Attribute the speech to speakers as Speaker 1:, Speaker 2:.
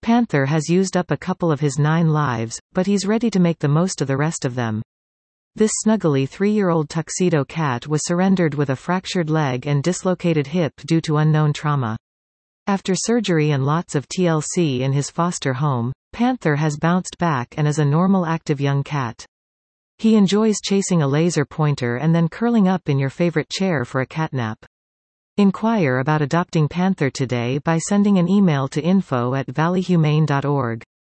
Speaker 1: Panther has used up a couple of his 9 lives, but he's ready to make the most of the rest of them. This snuggly 3-year-old tuxedo cat was surrendered with a fractured leg and dislocated hip due to unknown trauma. After surgery and lots of TLC in his foster home, Panther has bounced back and is a normal active young cat. He enjoys chasing a laser pointer and then curling up in your favorite chair for a catnap. Inquire about adopting Panther today by sending an email to info@valleyhumane.org.